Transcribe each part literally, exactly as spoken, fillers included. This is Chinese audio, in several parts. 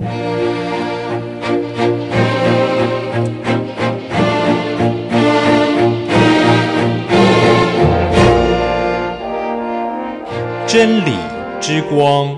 真理之光。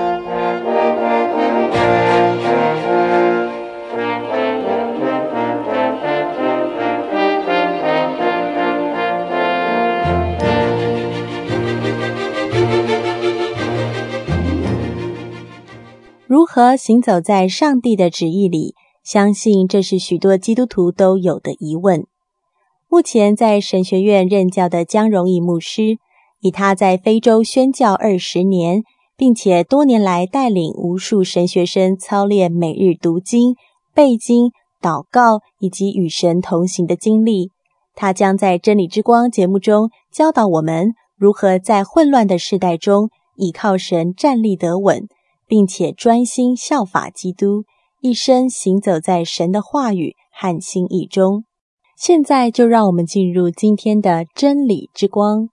如何行走在上帝的旨意里？相信这是许多基督徒都有的疑问。目前在神学院任教的江荣义牧师，以他在非洲宣教二十年，并且多年来带领无数神学生操练每日读经、背经、祷告以及与神同行的经历，他将在真理之光节目中教导我们如何在混乱的世代中倚靠神站立得稳，并且专心效法基督，一生行走在神的话语和心意中。现在就让我们进入今天的真理之光。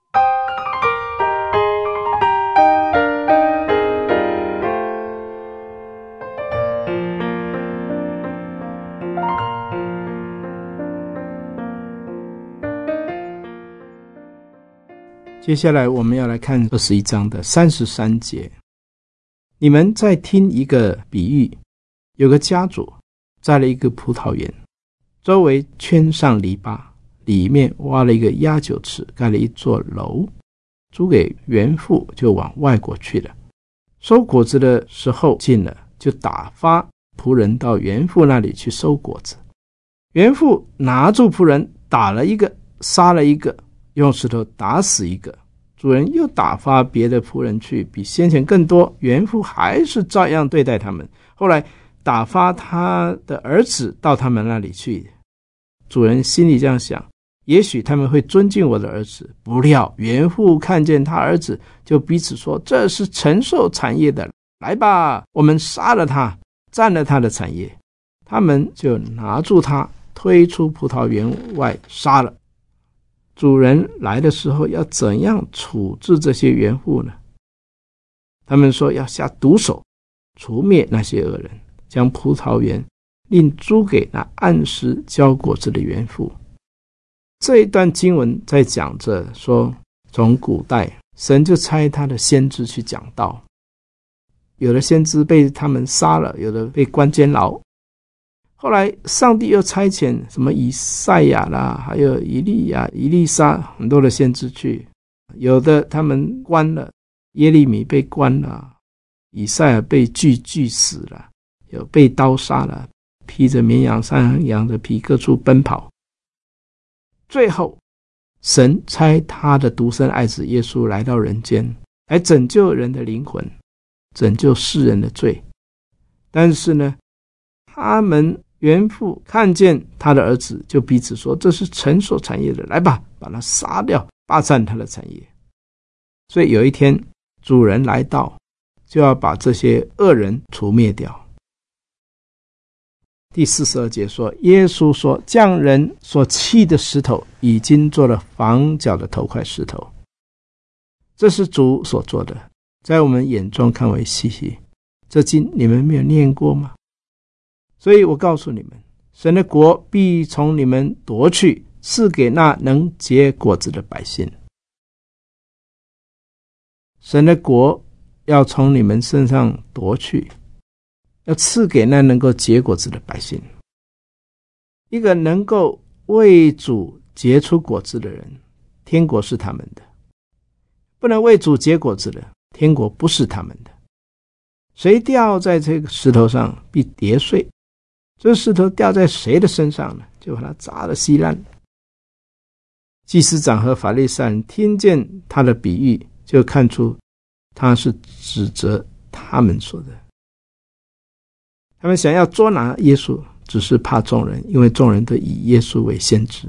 接下来我们要来看二十一章的三十三节。你们再听一个比喻，有个家主栽了一个葡萄园，周围圈上篱笆，里面挖了一个压酒池，盖了一座楼，租给园妇，就往外国去了。收果子的时候近了，就打发仆人到园妇那里去收果子。园妇拿住仆人，打了一个，杀了一个，用石头打死一个。主人又打发别的仆人去，比先前更多，园妇还是照样对待他们。后来打发他的儿子到他们那里去。主人心里这样想，也许他们会尊敬我的儿子。不料园妇看见他儿子，就彼此说，这是承受产业的，来吧，我们杀了他，占了他的产业。他们就拿住他，推出葡萄园外杀了。主人来的时候要怎样处置这些园户呢？他们说要下毒手，除灭那些恶人，将葡萄园另租给那按时交果子的园户。这一段经文在讲着说，从古代神就差他的先知去讲道，有的先知被他们杀了，有的被关监牢。后来上帝又差遣什么以赛亚啦，还有以利亚、以利沙，很多的先知去，有的他们关了，耶利米被关了，以赛亚被锯锯死了，有被刀杀了，披着绵羊山羊的皮各处奔跑。最后神差他的独生爱子耶稣来到人间，来拯救人的灵魂，拯救世人的罪。但是呢，他们园妇看见他的儿子，就彼此说，这是承受产业的，来吧，把他杀掉，霸占他的产业。所以有一天主人来到，就要把这些恶人除灭掉。第四十二节说，耶稣说，匠人所弃的石头已经做了房角的头块石头，这是主所做的，在我们眼中看为稀奇。这经你们没有念过吗？所以我告诉你们，神的国必从你们夺去，赐给那能结果子的百姓。神的国要从你们身上夺去，要赐给那能够结果子的百姓。一个能够为主结出果子的人，天国是他们的；不能为主结果子的，天国不是他们的。谁掉在这个石头上，必跌碎。这石头掉在谁的身上呢？就把它砸得稀烂。祭司长和法利赛人听见他的比喻，就看出他是指责他们说的。他们想要捉拿耶稣，只是怕众人，因为众人都以耶稣为先知。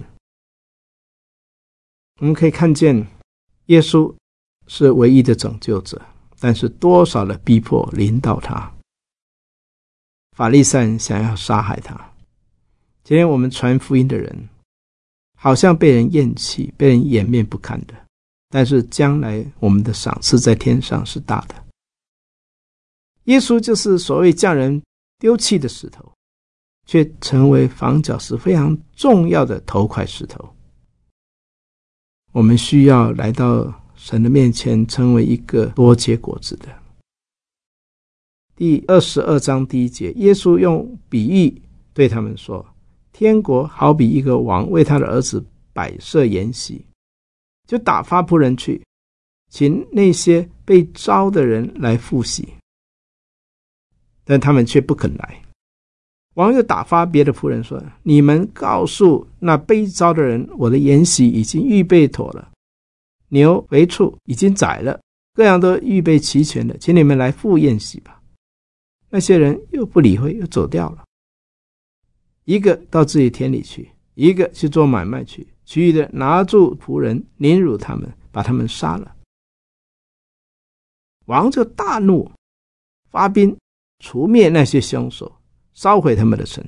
我们可以看见耶稣是唯一的拯救者，但是多少的逼迫临到他。法利赛人想要杀害他。今天我们传福音的人，好像被人厌弃，被人掩面不看的，但是将来我们的赏赐在天上是大的。耶稣就是所谓匠人丢弃的石头，却成为房角石非常重要的头块石头。我们需要来到神的面前，成为一个多结果子的。第二十二章第一节，耶稣用比喻对他们说，天国好比一个王为他的儿子摆设筵席，就打发仆人去，请那些被招的人来赴席，但他们却不肯来。王又打发别的仆人说，你们告诉那被招的人，我的筵席已经预备妥了，牛肥畜已经宰了，各样都预备齐全了，请你们来赴宴席吧。那些人又不理会，又走掉了。一个到自己田里去，一个去做买卖去，其余的拿住仆人，凌辱他们，把他们杀了。王就大怒，发兵除灭那些凶手，烧毁他们的城。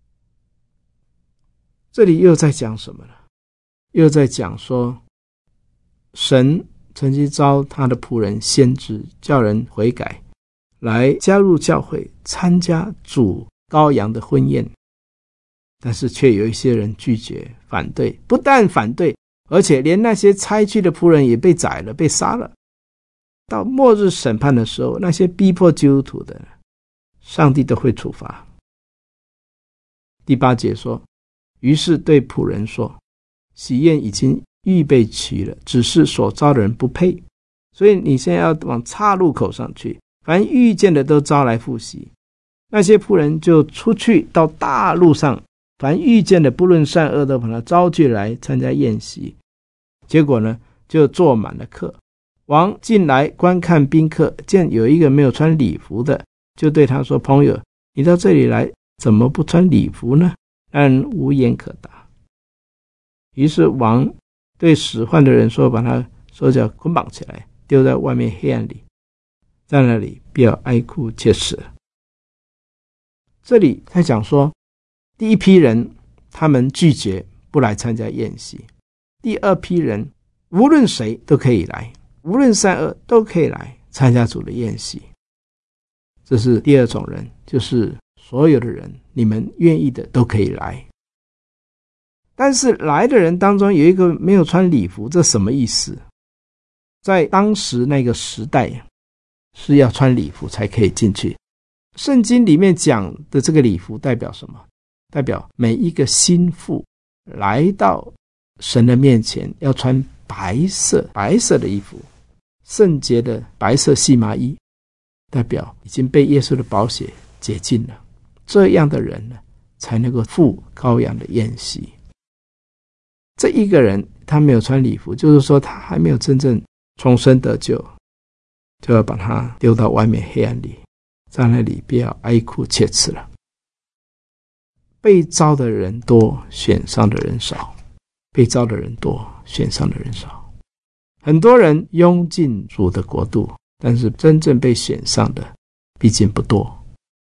这里又在讲什么呢？又在讲说，神曾经召他的仆人先知，叫人悔改，来加入教会，参加主羔羊的婚宴，但是却有一些人拒绝反对，不但反对，而且连那些差去的仆人也被宰了，被杀了。到末日审判的时候，那些逼迫基督徒的，上帝都会处罚。第八节说，于是对仆人说，喜宴已经预备齐了，只是所招的人不配，所以你现在要往岔路口上去，凡遇见的都招来赴席。那些仆人就出去到大路上，凡遇见的不论善恶都把他招聚来参加宴席。结果呢，就坐满了客。王进来观看宾客，见有一个没有穿礼服的，就对他说，朋友，你到这里来怎么不穿礼服呢？那人无言可答。于是王对使唤的人说，把他手脚捆绑起来，丢在外面黑暗里，在那里必要哀哭切齿。这里在讲说，第一批人他们拒绝不来参加宴席，第二批人无论谁都可以来，无论善恶都可以来参加主的宴席。这是第二种人，就是所有的人，你们愿意的都可以来。但是来的人当中有一个没有穿礼服，这什么意思？在当时那个时代是要穿礼服才可以进去。圣经里面讲的这个礼服代表什么？代表每一个新妇来到神的面前要穿白色白色的衣服，圣洁的白色细麻衣，代表已经被耶稣的宝血洁净了。这样的人呢，才能够赴羔羊的宴席。这一个人他没有穿礼服，就是说他还没有真正重生得救，就要把他丢到外面黑暗里，在那里不要哀哭切齿了。被招的人多，选上的人少；被招的人多，选上的人少。很多人拥进主的国度，但是真正被选上的毕竟不多。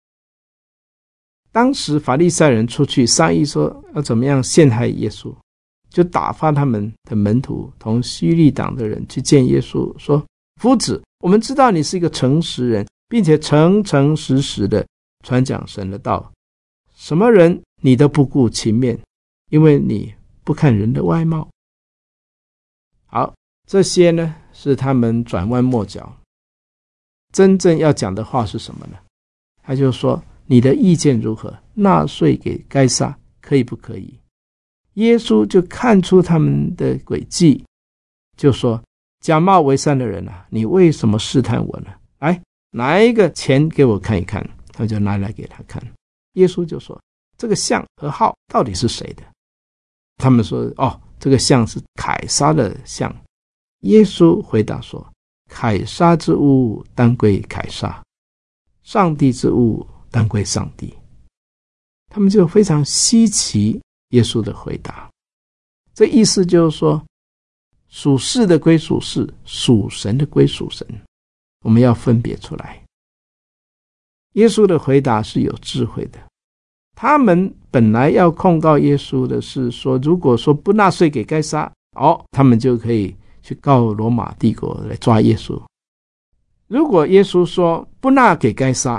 当时法利赛人出去商议说要怎么样陷害耶稣，就打发他们的门徒同希律党的人去见耶稣，说，夫子，我们知道你是一个诚实人，并且诚诚实实的传讲神的道，什么人你都不顾情面，因为你不看人的外貌。好，这些呢是他们转弯抹角，真正要讲的话是什么呢？他就说，你的意见如何？纳税给该撒可以不可以？耶稣就看出他们的诡计，就说，假冒为善的人啊，你为什么试探我呢？来，拿一个钱给我看一看。他就拿来给他看。耶稣就说，这个像和号到底是谁的？他们说，哦，这个像是凯撒的像。耶稣回答说，凯撒之物当归凯撒，上帝之物当归上帝。他们就非常稀奇耶稣的回答。这意思就是说，属世的归属世，属神的归属神，我们要分别出来。耶稣的回答是有智慧的。他们本来要控告耶稣的是说，如果说不纳税给该撒，哦，他们就可以去告罗马帝国来抓耶稣。如果耶稣说不纳给该撒，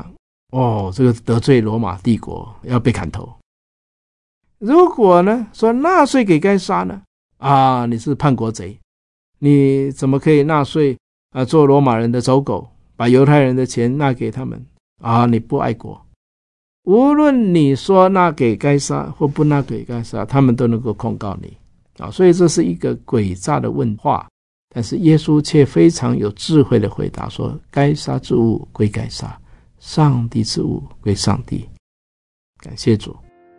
哦，这个得罪罗马帝国要被砍头。如果呢说纳税给该撒呢，啊，你是叛国贼，你怎么可以纳税啊？做罗马人的走狗，把犹太人的钱纳给他们啊？你不爱国。无论你说纳给该撒或不纳给该撒，他们都能够控告你啊。所以这是一个诡诈的问话，但是耶稣却非常有智慧的回答说：该撒之物归该撒，上帝之物归上帝。感谢主。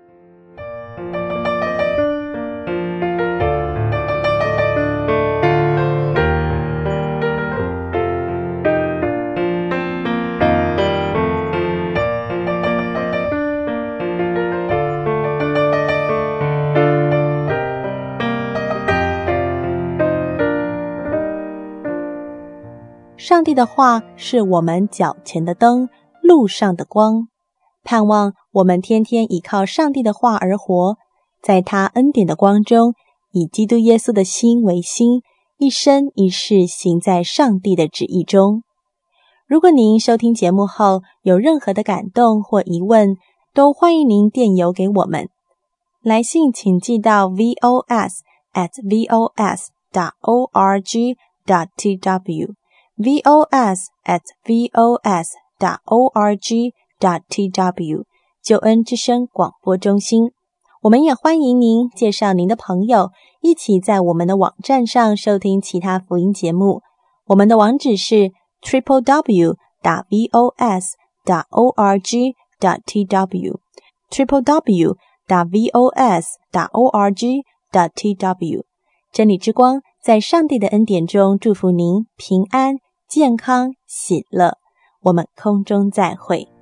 上帝的话是我们脚前的灯，路上的光。盼望我们天天倚靠上帝的话而活，在他恩典的光中，以基督耶稣的心为心，一生一世行在上帝的旨意中。如果您收听节目后有任何的感动或疑问，都欢迎您电邮给我们。来信请寄到 v o s at v o s dot org dot t w v o s at v o s dot org dot t w 救恩之声广播中心。我们也欢迎您介绍您的朋友，一起在我们的网站上收听其他福音节目。我们的网址是 triple w dot v o s dot org dot t w triple w dot v o s dot org dot t w 真理之光在上帝的恩典中祝福您平安健康喜乐，我们空中再会。